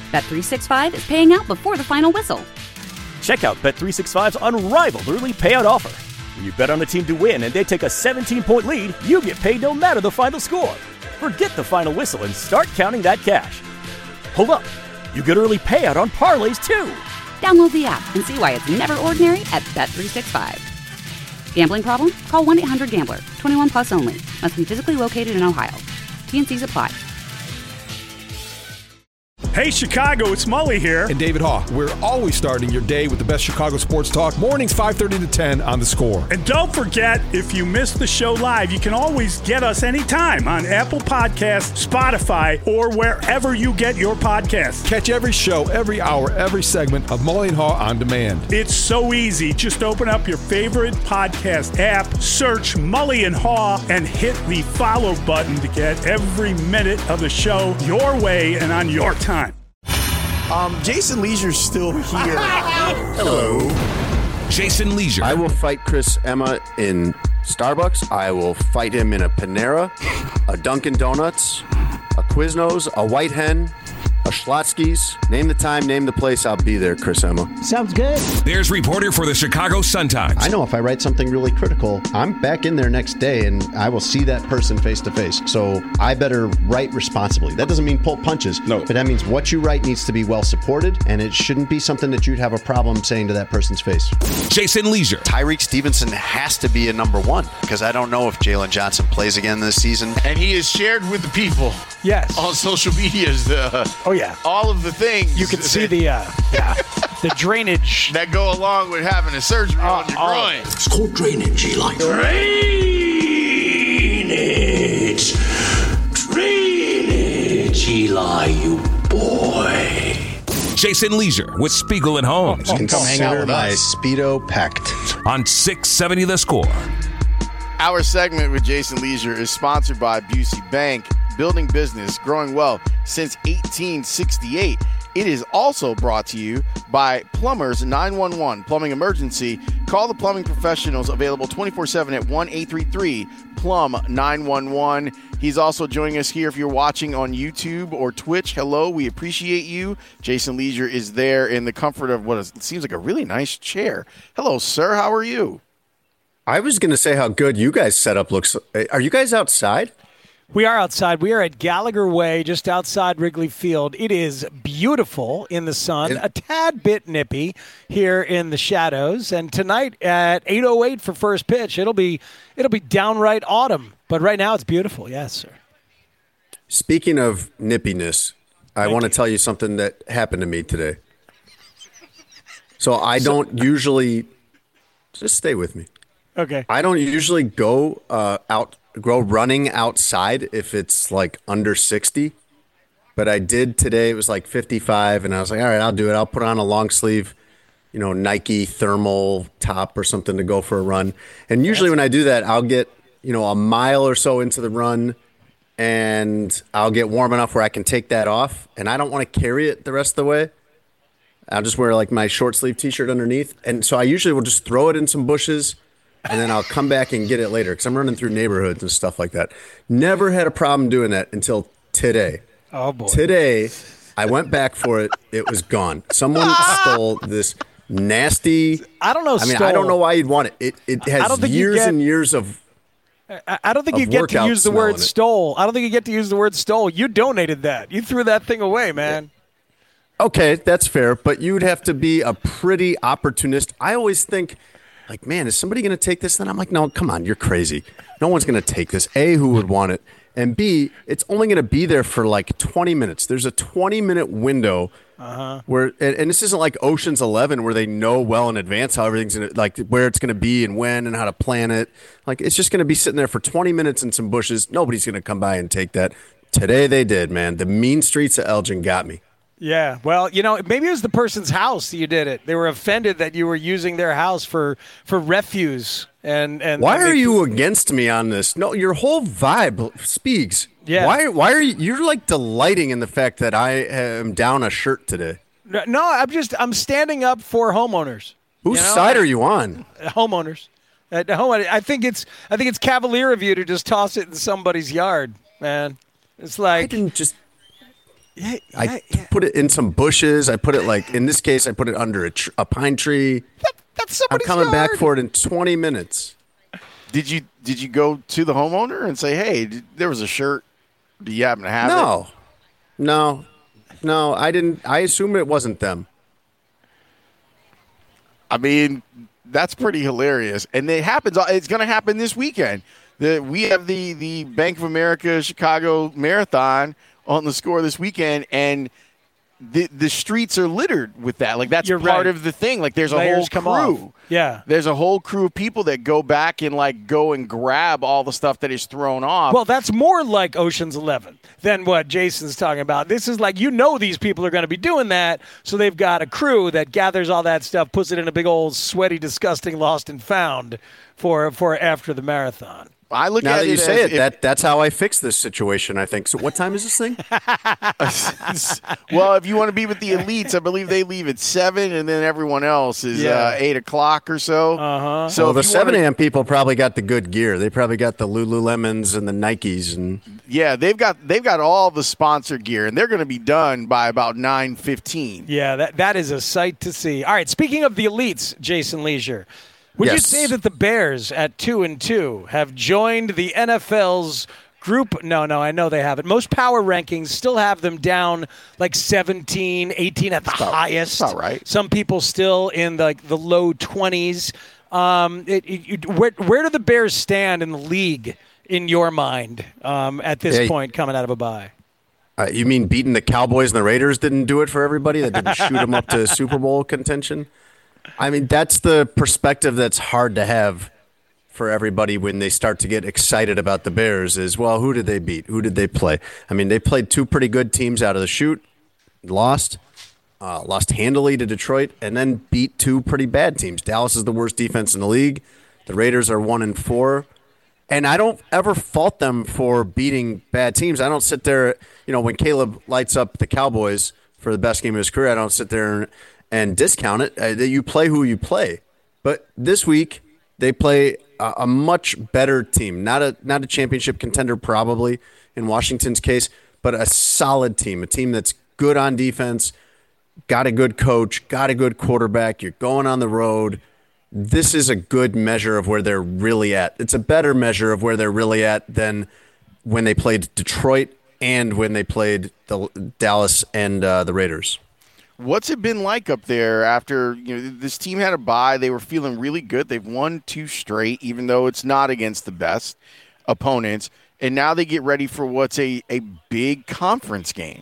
Bet365 is paying out before the final whistle. Check out Bet365's unrivaled early payout offer. When you bet on a team to win and they take a 17-point lead, you get paid no matter the final score. Forget the final whistle and start counting that cash. Hold up. You get early payout on parlays, too. Download the app and see why it's never ordinary at Bet365. Gambling problem? Call 1-800-GAMBLER. 21 plus only. Must be physically located in Ohio. T&Cs apply. Hey, Chicago, it's Mully here. And David Haugh. We're always starting your day with the best Chicago sports talk. Mornings 5:30 to 10 on The Score. And don't forget, if you miss the show live, you can always get us anytime on Apple Podcasts, Spotify, or wherever you get your podcasts. Catch every show, every hour, every segment of Mully and Haugh on demand. It's so easy. Just open up your favorite podcast app, search Mully and Haugh, and hit the follow button to get every minute of the show your way and on your time. Jason Leisure's still here. Hello. Jason Leisure. I will fight Chris Emma in Starbucks. I will fight him in a Panera, a Dunkin' Donuts, a Quiznos, a White Hen, a Schlotsky's. Name the time, name the place. I'll be there, Chris Emma. Sounds good. There's reporter for the Chicago Sun-Times. I know if I write something really critical, I'm back in there next day and I will see that person face to face. So I better write responsibly. That doesn't mean pull punches. No. But that means what you write needs to be well supported, and it shouldn't be something that you'd have a problem saying to that person's face. Jason Leisure. Tyreek Stevenson has to be a number one because I don't know if Jalen Johnson plays again this season. And he is shared with the people. Yes. On social media. Oh, yeah. All of the things. You can see the drainage. That go along with having a surgery on your groin. It's called drainage, Eli. Drainage. Drainage, Eli, you boy. Jason Leisure with Spiegel and Holmes. You can come hang out with my Speedo packed. On 670 The Score. Our segment with Jason Leisure is sponsored by Busey Bank. Building business, growing well since 1868. It is also brought to you by Plumbers 911. Plumbing emergency. Call the plumbing professionals available 24/7 at 1-833-PLUM-911. He's also joining us here if you're watching on YouTube or Twitch. Hello, we appreciate you. Jason Leisure is there in the comfort of what seems like a really nice chair. Hello, sir. How are you? I was going to say how good you guys' setup looks. Are you guys outside? We are outside. We are at Gallagher Way, just outside Wrigley Field. It is beautiful in the sun, a tad bit nippy here in the shadows. And tonight at 8:08 for first pitch, it'll be downright autumn. But right now it's beautiful. Yes, sir. Speaking of nippiness, I want to tell you something that happened to me today. So I don't usually just stay with me. Okay. I don't usually go running outside if it's like under 60, but I did today. It was like 55, and I was like, all right, I'll do it. I'll put on a long sleeve, Nike thermal top or something to go for a run. And usually when I do that, I'll get, a mile or so into the run, and I'll get warm enough where I can take that off, and I don't want to carry it the rest of the way. I'll just wear like my short sleeve t-shirt underneath. And so I usually will just throw it in some bushes, and then I'll come back and get it later because I'm running through neighborhoods and stuff like that. Never had a problem doing that until today. Oh, boy. Today, I went back for it. It was gone. Someone stole this nasty. I don't know. I don't know why you'd want it. It has years and years of. I don't think you get to use the word stole. I don't think you get to use the word stole. You donated that. You threw that thing away, man. Okay, that's fair, but you'd have to be a pretty opportunist. I always think, like, man, is somebody going to take this? Then I'm like, no, come on, you're crazy. No one's going to take this. A, who would want it? And B, it's only going to be there for like 20 minutes. There's a 20-minute window where, and this isn't like Ocean's 11 where they know well in advance how everything's going to, like, where it's going to be and when and how to plan it. Like, it's just going to be sitting there for 20 minutes in some bushes. Nobody's going to come by and take that. Today they did, man. The mean streets of Elgin got me. Yeah, well, maybe it was the person's house that you did it. They were offended that you were using their house for refuse. And why are you against me on this? No, your whole vibe speaks. Yeah. Why are you're like delighting in the fact that I am down a shirt today? No, I'm standing up for homeowners. Whose side are you on? Homeowners. I think it's cavalier of you to just toss it in somebody's yard, man. It's like I didn't just. I put it in some bushes. I put it in this case, I put it under a pine tree. That's somebody's I'm coming yard. back for it in 20 minutes. Did you go to the homeowner and say, hey, there was a shirt. Do you happen to have it? No, I didn't. I assumed it wasn't them. I mean, that's pretty hilarious. And it happens. It's going to happen this weekend. We have the Bank of America Chicago Marathon on the Score this weekend, and the streets are littered with that. Like, that's part of the thing. Like, there's a whole crew. Yeah. There's a whole crew of people that go back and, go and grab all the stuff that is thrown off. Well, that's more like Ocean's 11 than what Jason's talking about. This is these people are going to be doing that, so they've got a crew that gathers all that stuff, puts it in a big old sweaty, disgusting lost and found for after the marathon. I look now at that you it say as it, that's how I fix this situation, I think. So what time is this thing? Well, if you want to be with the elites, I believe they leave at 7, and then everyone else is 8 o'clock or so. Uh-huh. So the 7 a.m. people probably got the good gear. They probably got the Lululemons and the Nikes. Yeah, they've got all the sponsor gear, and they're going to be done by about 9:15. Yeah, that is a sight to see. All right, speaking of the elites, Jason Leisure, would you say that the Bears at 2-2 have joined the NFL's group? No, I know they haven't. Most power rankings still have them down 17, 18 at the highest. That's about right. Some people still in the low 20s. Where do the Bears stand in the league in your mind at this point coming out of a bye? You mean beating the Cowboys and the Raiders didn't do it for everybody? That didn't shoot them up to Super Bowl contention? I mean, that's the perspective that's hard to have for everybody when they start to get excited about the Bears is, well, who did they beat? Who did they play? I mean, they played 2 pretty good teams out of the chute, lost handily to Detroit, and then beat 2 pretty bad teams. Dallas is the worst defense in the league. The Raiders are 1-4. And I don't ever fault them for beating bad teams. I don't sit there, when Caleb lights up the Cowboys for the best game of his career, I don't sit there and discount it. You play who you play. But this week, they play a much better team. Not a championship contender probably in Washington's case, but a solid team, a team that's good on defense, got a good coach, got a good quarterback. You're going on the road. This is a good measure of where they're really at. It's a better measure of where they're really at than when they played Detroit and when they played the Dallas and the Raiders. What's it been like up there after this team had a bye? They were feeling really good. They've won 2 straight, even though it's not against the best opponents. And now they get ready for what's a big conference game.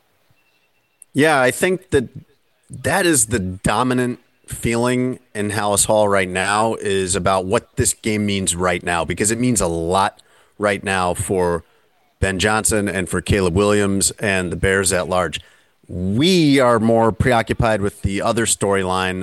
Yeah, I think that is the dominant feeling in Hallis Hall right now is about what this game means right now, because it means a lot right now for Ben Johnson and for Caleb Williams and the Bears at large. We are more preoccupied with the other storylines,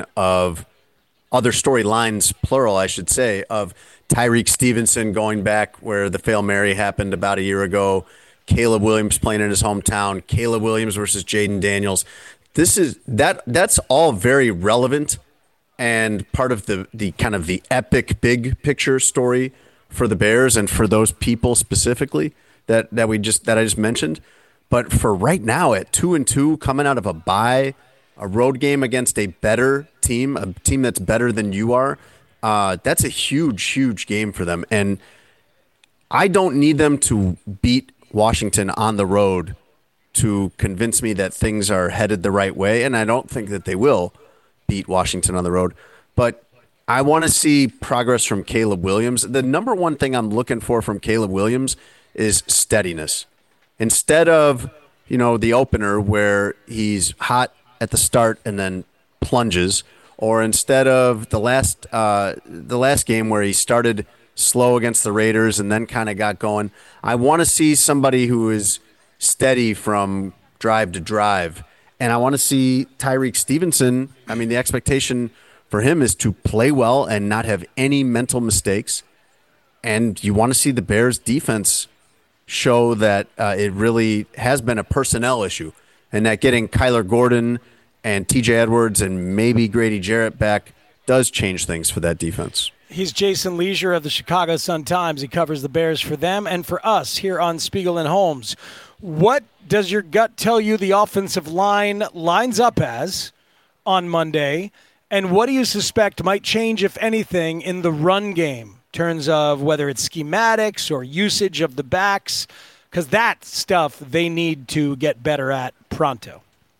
plural, I should say, of Tyreek Stevenson going back where the Fail Mary happened about a year ago, Caleb Williams playing in his hometown, Caleb Williams versus Jaden Daniels. That's all very relevant and part of the kind of the epic big picture story for the Bears and for those people specifically that I just mentioned. But for right now at 2-2, coming out of a bye, a road game against a better team, a team that's better than you are, that's a huge, huge game for them. And I don't need them to beat Washington on the road to convince me that things are headed the right way. And I don't think that they will beat Washington on the road. But I want to see progress from Caleb Williams. The number one thing I'm looking for from Caleb Williams is steadiness. Instead of, the opener where he's hot at the start and then plunges, or instead of the last game where he started slow against the Raiders and then kind of got going, I want to see somebody who is steady from drive to drive. And I want to see Tyreek Stevenson. I mean, the expectation for him is to play well and not have any mental mistakes. And you want to see the Bears defense show that it really has been a personnel issue and that getting Kyler Gordon and TJ Edwards and maybe Grady Jarrett back does change things for that defense. He's Jason Leisure of the Chicago Sun-Times. He covers the Bears for them and for us here on Spiegel and Holmes. What does your gut tell you the offensive line lines up as on Monday? And what do you suspect might change, if anything, in the run game in terms of whether it's schematics or usage of the backs? Because that stuff they need to get better at pronto.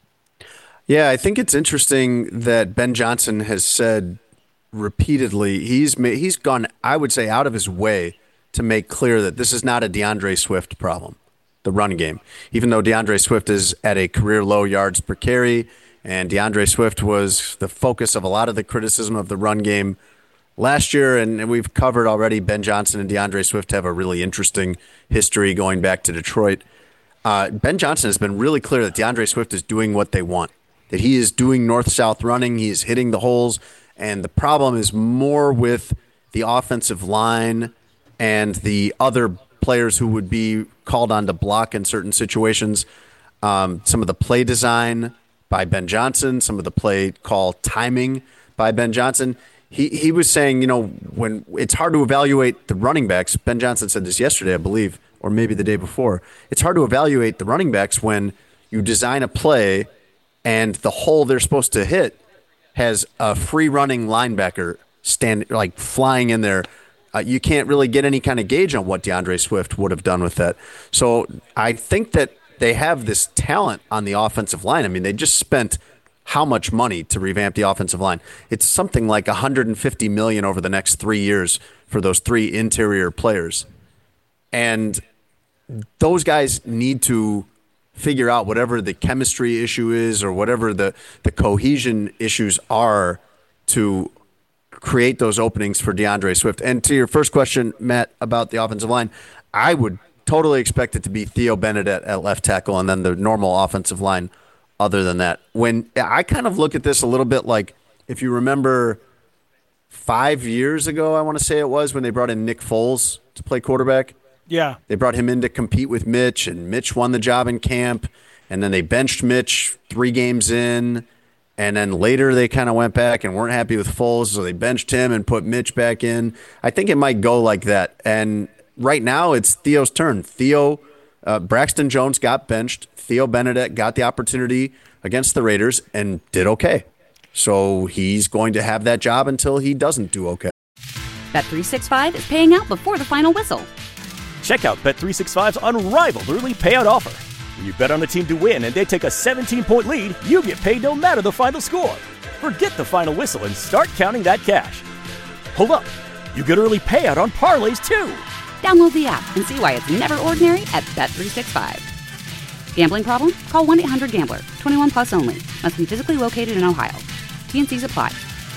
Yeah, I think it's interesting that Ben Johnson has said repeatedly he's gone, I would say, out of his way to make clear that this is not a DeAndre Swift problem, the run game. Even though DeAndre Swift is at a career low yards per carry, and DeAndre Swift was the focus of a lot of the criticism of the run game last year, and we've covered already Ben Johnson and DeAndre Swift have a really interesting history going back to Detroit. Ben Johnson has been really clear that DeAndre Swift is doing what they want, that he is doing north-south running, he is hitting the holes, and the problem is more with the offensive line and the other players who would be called on to block in certain situations. Some of the play design by Ben Johnson, some of the play call timing by Ben Johnson. He was saying, when it's hard to evaluate the running backs, Ben Johnson said this yesterday, I believe, or maybe the day before. It's hard to evaluate the running backs when you design a play and the hole they're supposed to hit has a free running linebacker flying in there. You can't really get any kind of gauge on what DeAndre Swift would have done with that. So I think that they have this talent on the offensive line. I mean, they just spent how much money to revamp the offensive line? It's something like $150 million over the next 3 years for those three interior players. And those guys need to figure out whatever the chemistry issue is or whatever the cohesion issues are to create those openings for DeAndre Swift. And to your first question, Matt, about the offensive line, I would totally expect it to be Theo Benedette at left tackle and then the normal offensive line other than that. When I kind of look at this a little bit like, if you remember 5 years ago, I want to say it was, when they brought in Nick Foles to play quarterback. Yeah. They brought him in to compete with Mitch, and Mitch won the job in camp, and then they benched Mitch 3 games in, and then later they kind of went back and weren't happy with Foles, so they benched him and put Mitch back in. I think it might go like that. And right now it's Theo's turn. Braxton Jones got benched. Theo Benedette got the opportunity against the Raiders and did okay. So he's going to have that job until he doesn't do okay. Bet365 is paying out before the final whistle. Check out Bet365's unrivaled early payout offer. When you bet on a team to win and they take a 17-point lead, you get paid no matter the final score. Forget the final whistle and start counting that cash. Hold up. You get early payout on parlays, too. Download the app and see why it's never ordinary at Bet365. Gambling problem? Call 1-800-GAMBLER. 21 plus only. Must be physically located in Ohio. T&Cs apply.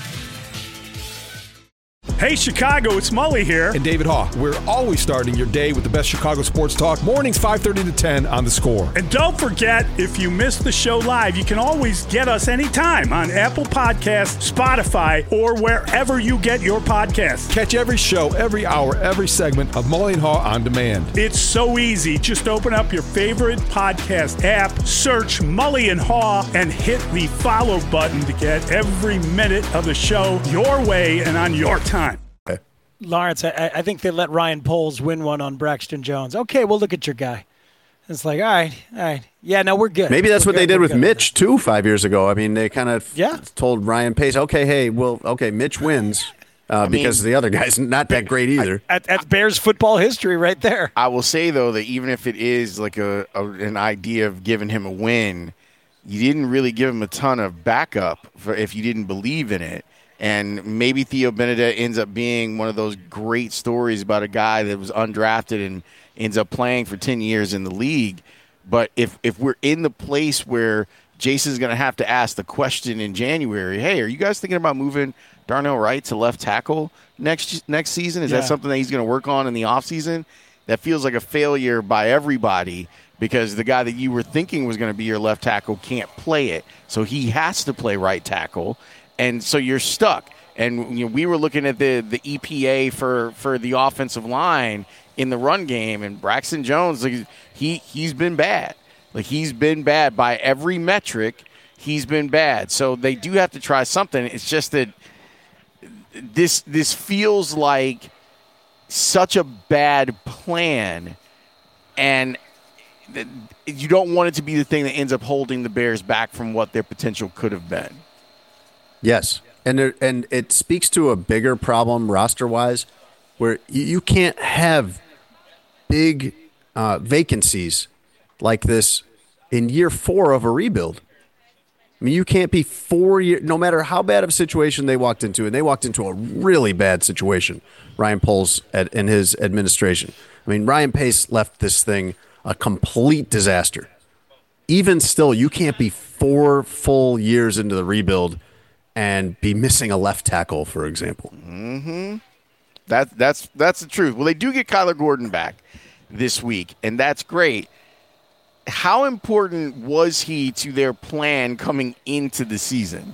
Hey, Chicago, it's Mully here. And David Haugh. We're always starting your day with the best Chicago sports talk. Mornings 5:30 to 10 on The Score. And don't forget, if you missed the show live, you can always get us anytime on Apple Podcasts, Spotify, or wherever you get your podcasts. Catch every show, every hour, every segment of Mully and Haugh on demand. It's so easy. Just open up your favorite podcast app, search Mully and Haugh, and hit the follow button to get every minute of the show your way and on your time. Lawrence, I think they let Ryan Poles win one on Braxton Jones. Okay, well, look at your guy. It's like, all right. Yeah, no, we're good. Maybe that's what they did with Mitch, too, 5 years ago. I mean, they kind of told Ryan Pace, Mitch wins because the other guy's not that great either. That's Bears football history right there. I will say, though, that even if it is like an idea of giving him a win, you didn't really give him a ton of backup if you didn't believe in it. And maybe Theo Benedette ends up being one of those great stories about a guy that was undrafted and ends up playing for 10 years in the league. But if we're in the place where Jason's going to have to ask the question in January, hey, are you guys thinking about moving Darnell Wright to left tackle next season? Is that something that he's going to work on in the offseason? That feels like a failure by everybody because the guy that you were thinking was going to be your left tackle can't play it. So he has to play right tackle. And so you're stuck. And we were looking at the EPA for the offensive line in the run game, and Braxton Jones, he's been bad. Like, he's been bad by every metric. He's been bad. So they do have to try something. It's just that this feels like such a bad plan, and you don't want it to be the thing that ends up holding the Bears back from what their potential could have been. Yes, and it speaks to a bigger problem roster-wise, where you can't have big vacancies like this in year 4 of a rebuild. I mean, you can't be 4 years, no matter how bad of a situation they walked into, and they walked into a really bad situation, Ryan Poles and his administration. I mean, Ryan Pace left this thing a complete disaster. Even still, you can't be 4 full years into the rebuild and be missing a left tackle, for example. Mm-hmm. That's the truth. Well, they do get Kyler Gordon back this week, and that's great. How important was he to their plan coming into the season?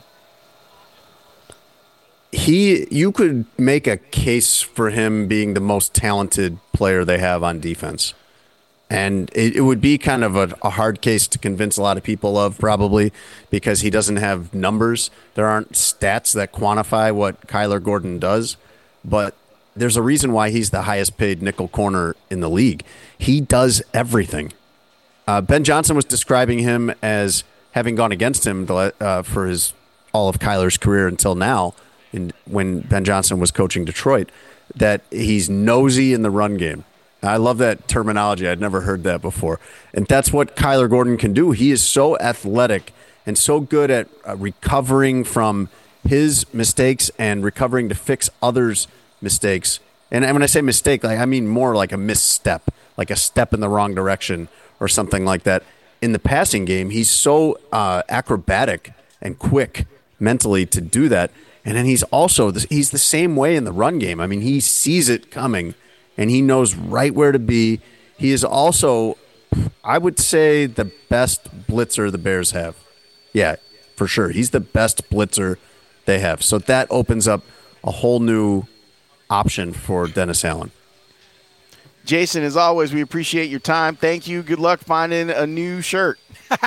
You could make a case for him being the most talented player they have on defense. And it would be kind of a hard case to convince a lot of people of, probably, because he doesn't have numbers. There aren't stats that quantify what Kyler Gordon does. But there's a reason why he's the highest paid nickel corner in the league. He does everything. Ben Johnson was describing him as having gone against him for all of Kyler's career until now, when Ben Johnson was coaching Detroit, that he's nosy in the run game. I love that terminology. I'd never heard that before. And that's what Kyler Gordon can do. He is so athletic and so good at recovering from his mistakes and recovering to fix others' mistakes. And when I say mistake, I mean more like a misstep, like a step in the wrong direction or something like that. In the passing game, he's so acrobatic and quick mentally to do that. And then he's the same way in the run game. I mean, he sees it coming, and he knows right where to be. He is also, I would say, the best blitzer the Bears have. Yeah, for sure. He's the best blitzer they have. So that opens up a whole new option for Dennis Allen. Jason, as always, we appreciate your time. Thank you. Good luck finding a new shirt.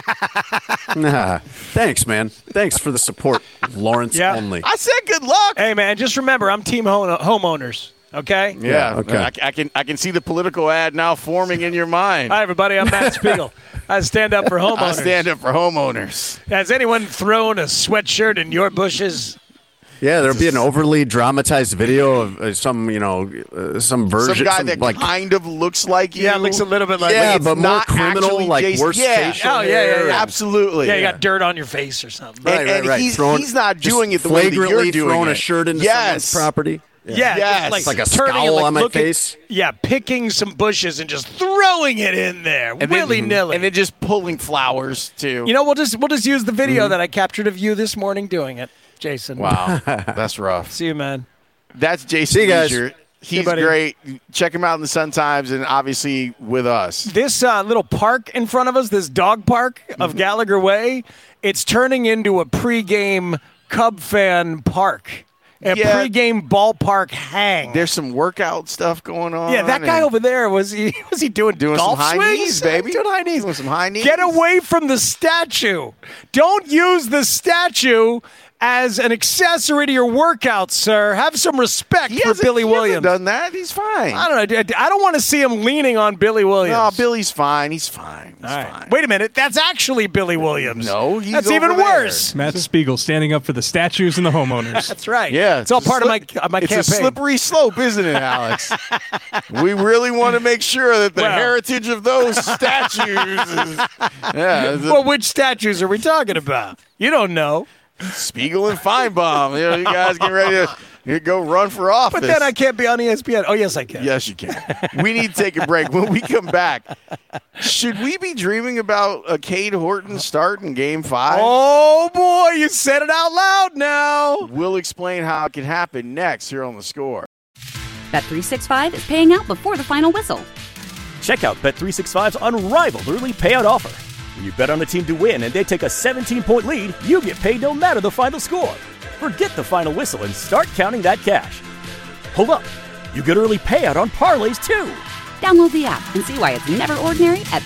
Thanks, man. Thanks for the support, Lawrence only. I said good luck. Hey, man, just remember, I'm team homeowners. Okay? Yeah, okay. I can see the political ad now forming in your mind. Hi, everybody. I'm Matt Spiegel. I stand up for homeowners. I stand up for homeowners. Has anyone thrown a sweatshirt in your bushes? Yeah, there'll be an overly dramatized video of some version. Some guy that kind of looks like you. Yeah, looks a little bit like yeah, you. but more criminal, like Jason. worse facial hair. Yeah. Absolutely. Yeah, you got dirt on your face or something. Right. He's not doing it the way that you're doing throwing it. A shirt into someone's property. Yeah, like a scowl on my face. Yeah, picking some bushes and just throwing it in there, willy-nilly. And then just pulling flowers, too. You know, we'll just use the video that I captured of you this morning doing it, Jason. Wow, that's rough. See you, man. That's Jason Leisure. He's great. Check him out in the Sun-Times and obviously with us. This little park in front of us, this dog park of Gallagher Way, it's turning into a pregame Cub fan park. A pregame ballpark hang. There's some workout stuff going on. Yeah, that guy over there, was he doing golf some high swings? knees, baby. Doing high knees. Doing some high knees. Get away from the statue. Don't use the statue as an accessory to your workout, sir. Have some respect for Billy Williams. He hasn't done that. He's fine. I don't know. I don't want to see him leaning on Billy Williams. No, Billy's fine. He's fine. He's fine. Wait a minute. That's actually Billy Williams. No, that's even worse. Matt Spiegel standing up for the statues and the homeowners. That's right. Yeah, it's all part of my campaign. It's a slippery slope, isn't it, Alex? We really want to make sure that the heritage of those statues is... Well, which statues are we talking about? You don't know. Spiegel and Feinbaum. You guys get ready to go run for office. But then I can't be on ESPN. Oh, yes, I can. Yes, you can. We need to take a break. When we come back, should we be dreaming about a Cade Horton start in Game 5? Oh, boy, you said it out loud now. We'll explain how it can happen next here on The Score. Bet365 is paying out before the final whistle. Check out Bet365's unrivaled early payout offer. When you bet on a team to win and they take a 17-point lead, you get paid no matter the final score. Forget the final whistle and start counting that cash. Hold up. You get early payout on parlays, too. Download the app and see why it's never ordinary at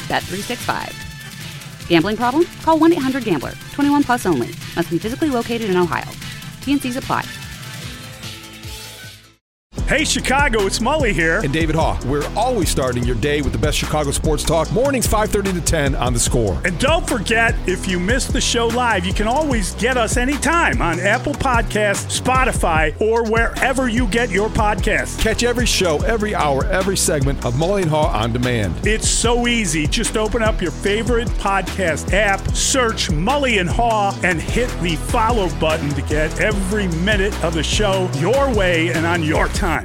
Bet365. Gambling problem? Call 1-800-GAMBLER. 21 plus only. Must be physically located in Ohio. T&Cs apply. Hey, Chicago, it's Mully here. And David Haugh. We're always starting your day with the best Chicago sports talk. Mornings 5:30 to 10 on The Score. And don't forget, if you missed the show live, you can always get us anytime on Apple Podcasts, Spotify, or wherever you get your podcasts. Catch every show, every hour, every segment of Mully and Haugh on demand. It's so easy. Just open up your favorite podcast app, search Mully and Haugh, and hit the follow button to get every minute of the show your way and on your time.